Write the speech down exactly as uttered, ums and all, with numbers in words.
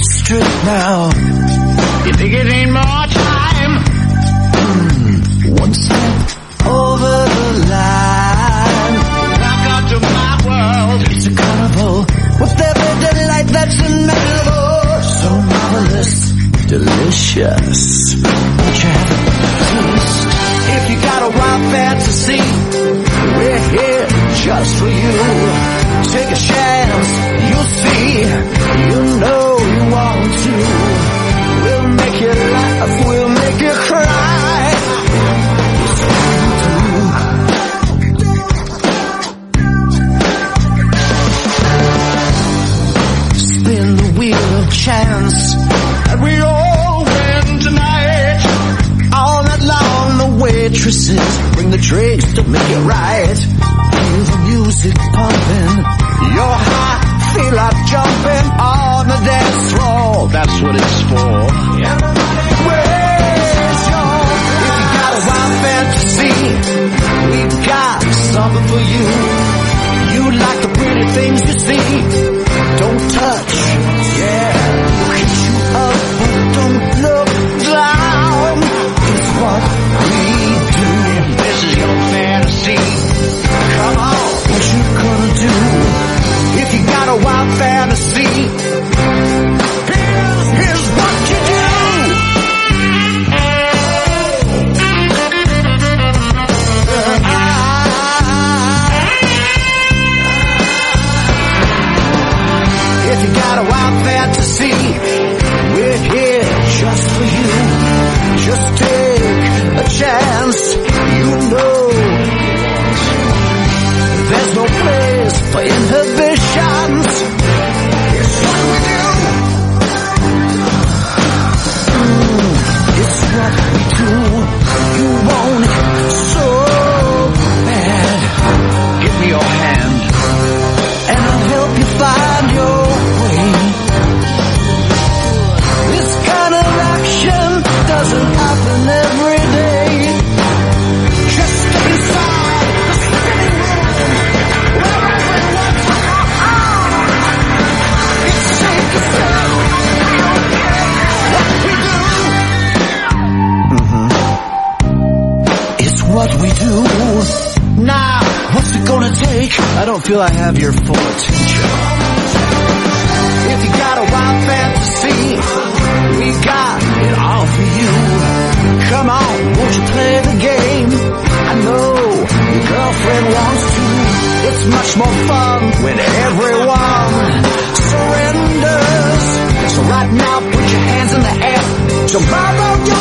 strip now. You think it ain't more time? Mm, one step over the line. Welcome to my world. It's a carnival with every delight that's imaginable. So marvelous, delicious. Won't you have a taste? If you got a wild fantasy, we're here just for you. Take a chance, you'll see. You know you want to. We'll make you laugh, we'll make you cry. Spin the wheel of chance, and we all win tonight. All night long the waitresses bring the drinks to make it right. Feel the music pumping, you're high, feel like jumping on the dance floor. That's what it's for. Where's your, if you got a wild fantasy, we got something for you. You like the pretty things you see. Don't touch, yeah, we'll hit you up, but don't look down. It's what we do. If this is your fantasy, come on, what you gonna do? If you got a wild fantasy, here's, here's what you do. If you got a wild fantasy, we're here just for you. Just take a chance, you know there's no place for inhibitions. It's what we do. Mm, it's what we do. You want it so bad. give me your hand. And I'll help you find your way. This kind of action doesn't happen every day. Just step inside the spinning room where everyone's it's safe to say what we do. Mm-hmm. It's what we do. Now, what's it gonna take? I don't feel I have your full attention. If you got a wild fantasy, we got it all for you. Come on, won't you play the game? I know your girlfriend wants to. It's much more fun when everyone surrenders. So right now, put your hands in the air. Tomorrow